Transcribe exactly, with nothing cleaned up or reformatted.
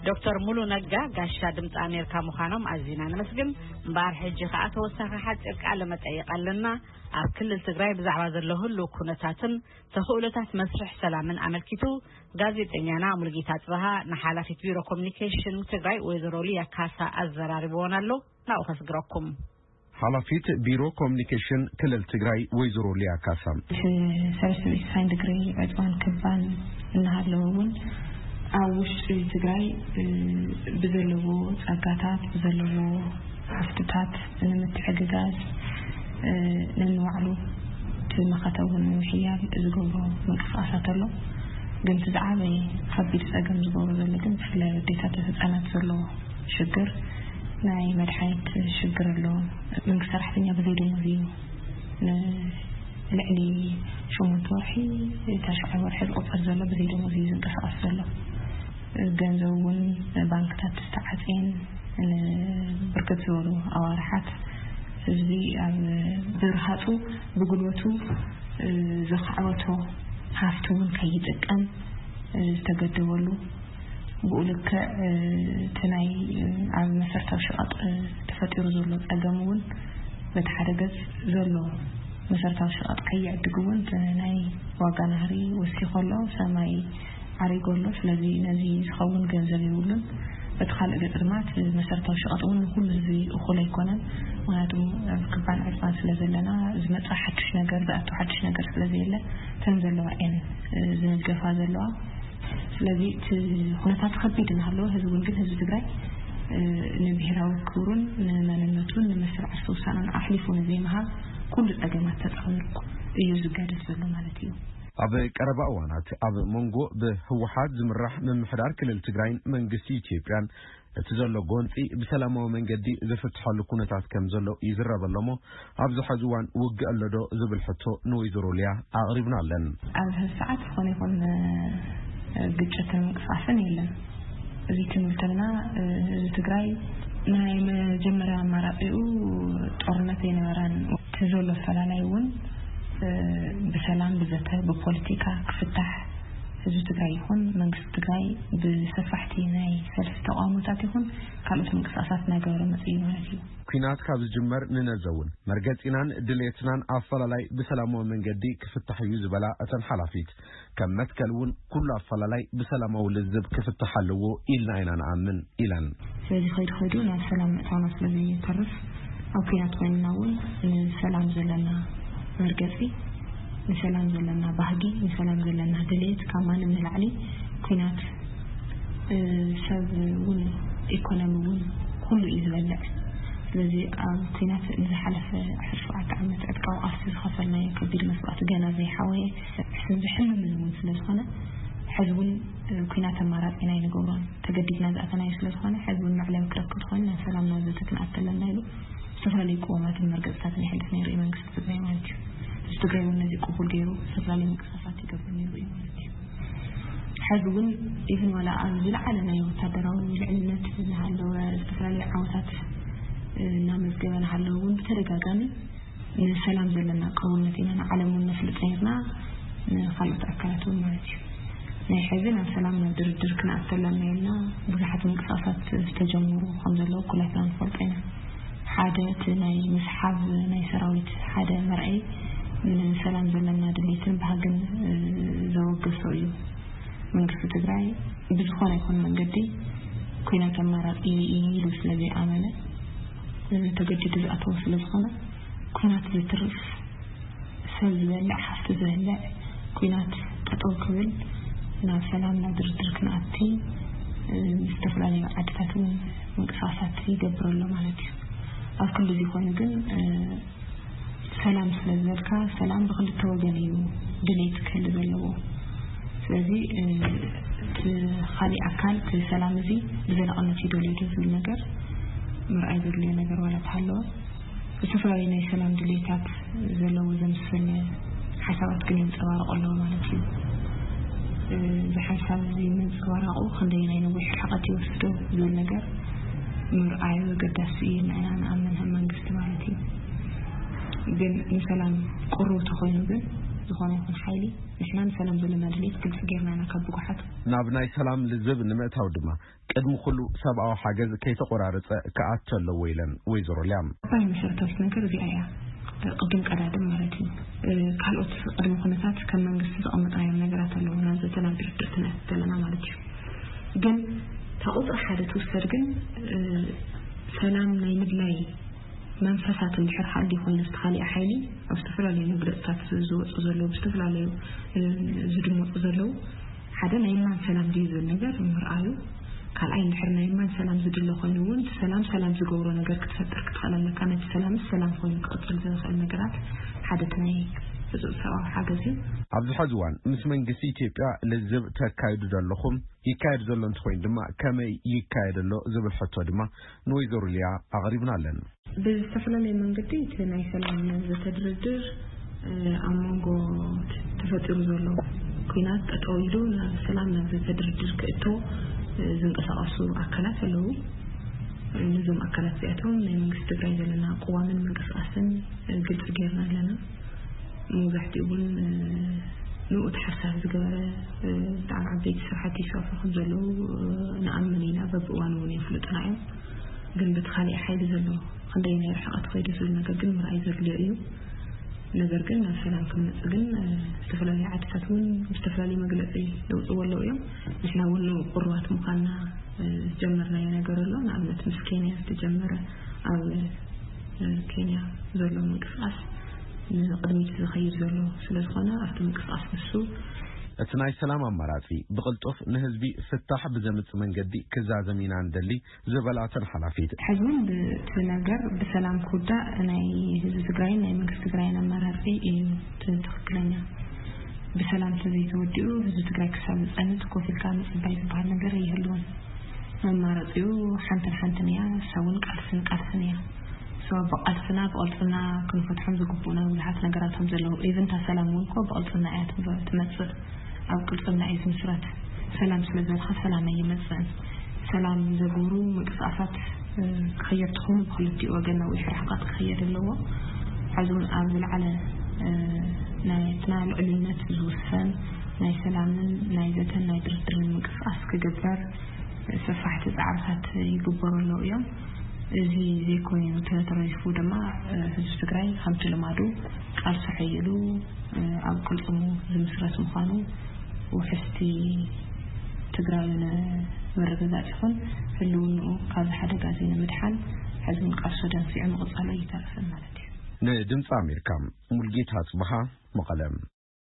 دكتور مولو نجا قاشا دمت أمريكا مخانم أزينا نمسجن بار حج خاطر وسخ حد على متأيق لنا على كل التجربة بزعبة له اللو كونتاتن تخولتات مسرح سلام من عمل كتو جازت إننا ملقيتات بها نحالة في بيرو كوميونيكيشن تجربة ويزروليا كاسا الزرار بونالو نأخذ جراكم حلفيت بيرو كوميونيكيشن كل التجربة ويزروليا كاسا سرسبي ساين دقري عدوان كبان إنها لون أوش تجري بذلوا أقاطات بذلوا حفتات نمتحججاز ننوعلو تمخاتون محيال زجوجو مقصاصات له قمت زعابي خبيت سأقم زجوجو ذلك قمت في الديتات أنا تزلو شجر ناي مدحيت شجر له من كسر حتني بذيل مزيو لعلي شو متوحي تشعر ورحل أطفال زلا بذيل مزيو كسر له ገንዘቡን ባንክታት ተስተዓጽን በርከት ዝበሉ አዋርሓት ህዝቢ ኣብ ብርሃጹ ብጉልበቱ ዘኻዕወቶ ሃፍቱን ከይጥቀም ዝተገደበሉ ብኡልከ ተናይ ኣብ መሰርታዊ ሸቐጥ ተፈጢሩ ዘሎ ጸገሙን በተሓደገጽ ዘሎ መሰርታዊ ሸቐጥ ከይዕድግውን ተናይ ዋጋ ናህሪ ወሲኾሎ ሰማይ عريقولو ስለዚህ ነዚህ ዝኸውን ገንዘብ ይውልን በተኻልእ ገጥማት መሰረታዊ ሸቐጥውን ሁሉ ዚ እኹል አይኮነን ምክንያቱም ክባን ዕርፋን ስለዘለና ዝመጻ ሓድሽ ነገር ዛእቱ ሓድሽ ነገር ስለዘየለ ተንዘለዋ እን ዝንገፋ ዘለዋ ስለዚህ ሁነታት ከቢድን ሃለው ህዝቡን ግን ህዝብ ትግራይ ንብሔራዊ ክብሩን ንመንነቱን ንመስርዕ ውሳኔን ኣሕሊፉን ዘይመሃ ኩሉ ጸገማት ተጻውርኩ እዩ ዝጋደስ ዘሎ ማለት እዩ أب كرباء وانات أب منجو بهوحات زمرح من محدار كل التجرين من قسي تيبيان تزلو قونتي بسلامة ومن قدي زفت حل كونتات كم زلو يزرب اللمو أب زحزوان وقع اللدو زبل حتو نو يزرو ليا أغربنا لن أب هالساعات خوني يكون قدشة المقصاصن يلا زي تنولتنا تجري ناي مجمرة مرابئو طورنتين وران تزلو فلانيون بسلام بذاته ببوليتيكا كفتح ህዝብ ትግራይ ይሁን መንግስት ትግራይ በሰፋሕቲ ናይ ሰልፍ ተቋሞታት ይሁን ካልኦት ምንቅስቃሳት ነገረ መጽይ ማለት እዩ ኩናት ካብ ዝጅመር ንነዘውን መርገጽናን ድሌትናን አፈላላይ በሰላማዊ መንገዲ ክፍታሕ እዩ ዝበላ እተን ሓላፊት ከም መትከልውን ኩሉ አፈላላይ በሰላማዊ ልዝብ ክፍታሕልዎ ኢልና ኢና ንኣምን ኢላን ስለዚህ ኸይድ ኸይዱ ናይ ሰላም ምዕታና ስለዚህ ተርፍ ኣብ ኩናት ኮይንናውን ሰላም ዘለና መርገጺ نسلام زلنا بهجي نسلام زلنا دليت كمان من العلي كينات سب ون إيكونومي كل إزبالة الذي كينات نزحلف حرف عتعمت أتقو أصل خسرنا كبير مسؤولات جنازة حوي حسن بحلم من المنسلس خنا حزبون كينات مرات إنا ينقولون تجددنا ذاتنا يسلس خنا حزبون معلم كركض خنا سلام نازلتنا أتلنا له سفر ليكومات المركز تاني حدثنا يريمان كسبت زي ما يجي استغرب الناس يقول غيره سفلاني مكسفات يقبلني ويمالتي حزبون إذن ولا أنزل على يوتادرون العلمات هالو استفرالي عوتات نامز جبان هالوون بترجعني من السلام زلنا قومتنا علمون في الطيرنا خلط أكلاتون مالتي نحزن السلام ندر دركنا أتلمنا لنا بزحت مكسفات استجمروا الحمد لله كلنا نفرقنا حاجات ناي مسحاب ناي سراويت حاجة مرئي من سلام زلنا دليتن بهاجن زوج سوي من قصة تجري بزخانة يكون من جدي كنا كمرات إيه إيه لسلبي عمله تجدد الأطوف لزخانة كنا تزترف سلبي لا حفت زهلا كنا تطول كبل نا سلام ندر دركنا أتي استفلاني عدتهم من قصاصات يجبر الله مالتي أكل ذي كون جن سلام سلزلكا سلام بخل التوجنيو دليت كل زلوا ስለዚህ خالي أكل سلام زي بزل أنا في دولة في النجار مرأي دولة نجار ولا تحلو السفرين سلام دليتات زلوا زمسل حسابات كلهم سوارق الله ما نسي بحساب زي من سوارقه خلينا ينوح حقتي وسطه زل نجار مرأي وقداسين أنا أمن هم من قست مالتي ግን ሰላም ቆሮ ተኾይኑ ግን ዝኾነ ይኹን ሓይሊ ንሕና ንሰላም ዘለና ድሌት ግልጽ ጌርና ኢና ካብ ብጉሓት ናብ ናይ ሰላም ልዝብ ንምእታው ድማ ቅድሚ ኩሉ ሰብኣዊ ሓገዝ ከይተቆራረጸ ከኣቶ ኣለዎ ኢለን ወይዘሮ ሊያም ባይ መሰረታዊት ነገር እዚኣ እያ ቅድም ቀዳድም ማለት እዩ ካልኦት ቅድሚ ኩነታት ከም መንግስቲ ዘቐመጥናዮም ነገራት ኣለዉ ናብ ዘተናብ ድርድርትና ዘለና ማለት እዩ ግን ታቁጥር ሓደ ትውሰድ ግን ሰላም ናይ ምድላይ መንፈሳት እንድሕር ሓዲ ኮይኑ ዝተኻሊእ ሓይሊ ኣብ ዝተፈላለዩ መግለጽታት ዝወፁ ዘለዉ ዝተፈላለዩ ዝድመፁ ዘለዉ ሓደ ናይ ማን ሰላም ድዩ ዝብል ነገር ምርኣዩ ካልኣይ እንድሕር ናይ ማን ሰላም ዝድሎ ኮይኑ እውን ሰላም ሰላም ዝገብሮ ነገር ክትፈጥር ክትኽእል ኣለካ ነቲ ሰላም ሰላም ኮይኑ ክቕፅል ዝኽእል ነገራት ሓደ ናይ ሰብኣዊ ሓገዝ እዩ ኣብዚ ሕዚ እዋን ምስ መንግስቲ ኢትዮጵያ ልዝብ ተካይዱ ዘለኹም ይካየድ ዘሎ እንትኮይን ድማ ከመይ ይካየድ ኣሎ ዝብል ሕቶ ድማ ንወይዘሮ ሊያ ኣቕሪብና ኣለና ብዝተፈላለየ መንገዲ እቲ ናይ ሰላም ዘተድርድር ኣብ መንጎ ተፈጢሩ ዘሎ ኩናት ጠጠው ኢሉ ናብ ሰላም ናብ ዘተድርድር ክእቶ ዝንቀሳቐሱ ኣካላት ኣለዉ ንዞም ኣካላት እዚኣቶም ናይ መንግስቲ ትግራይ ዘለና ቅዋምን ምንቅስቃስን ግልጽ ጌርና ኣለና መብዛሕትኡ እውን ንኡት ሓሳብ ዝገበረ ብጣዕሚ ዓበይቲ ስራሕቲ ይሰርሑ ከም ዘለዉ ንኣምን ኢና በብእዋኑ እውን የፍልጡና እዮም ግን በቲ ካሊእ ሓይሊ ዘሎ ክንደይ ናይ ርሕቐት ከይዱ ዝብል ነገር ግን ምርኣይ ዘድልዮ እዩ ነገር ግን ናብ ሰላም ክንመጽእ ግን ዝተፈላለዩ ዓድታት እውን ዝተፈላለዩ መግለጺ የውፅኡ ኣለዉ እዮም ንሕና እውን ቁርባት ምዃንና ዝጀመርናዮ ነገር ኣሎ ንኣብነት ምስ ኬንያ ዝተጀመረ ኣብ ኬንያ ዘሎ ምንቅስቃስ ንቅድሚት ዝኸይድ ዘሎ ስለዝኾነ ኣብቲ ምንቅስቃስ ንሱ እቲ ናይ ሰላም ኣማራጺ ብቕልጡፍ ንህዝቢ ፍታሕ ብዘምጽእ መንገዲ ክዛዘም ኢና እንደሊ ዝበላተን ሓላፊት ሕዝቡን ብቲ ነገር ብሰላም ክውዳእ ናይ ህዝቢ ትግራይን ናይ መንግስቲ ትግራይን ኣመራርሒ እዩ ትክክለኛ ብሰላም ተዘይተወዲኡ ህዝቢ ትግራይ ክሳብ ዝጸንት ኮፍ ኢልካ ምጽባይ ዝበሃል ነገር ይህልውን ኣማራጺኡ ሓንተን ሓንተን እያ ሰውን ቃልስን ቃልስን እያ ሰው በቃልስና በቃልስና ክንፈትሖም ዝግቡና ብዙሓት ነገራቶም ዘለዉ ኢቨን ታ ሰላም እውን ኮ በቃልስና እያ ትመጽእ ኣብ ቅልጽና እዩ ዝምስረት ሰላም ስለዘለካ ሰላም ይመጽእ ሰላም ዘገብሩ ምንቅስቃሳት ክኸይድ ትኹም ብክልቲኡ ወገን ናብኡ ሕርሕቐት ክኸይድ ኣለዎ ሕዙን ኣብ ዝለዓለ ናይ ትና ልዕልነት ዝውሰን ናይ ሰላምን ናይ ዘተን ናይ ድርድርን ምንቅስቃስ ክግበር ሰፋሕቲ ፃዕርታት ይግበሩ ኣለዉ እዮም እዚ ዘይኮይኑ ተተረፉ ድማ ህዝቢ ትግራይ ከምቲ ልማዱ ቃልሲ ሓይሉ ኣብ ቅልጽሙ ዝምስረት ምዃኑ ውሕስቲ ትግራይን መረጋጋፂ ይኹን ህልውንኡ ካብ ሓደጋ ንምድሓን ሕዝቡን ቃልሶ ደንፊዑ ምቕጻሉ ይተርፍን ማለት እዩ ንድምፂ ኣሜሪካ ሙልጌታ ጽባሃ መቐለም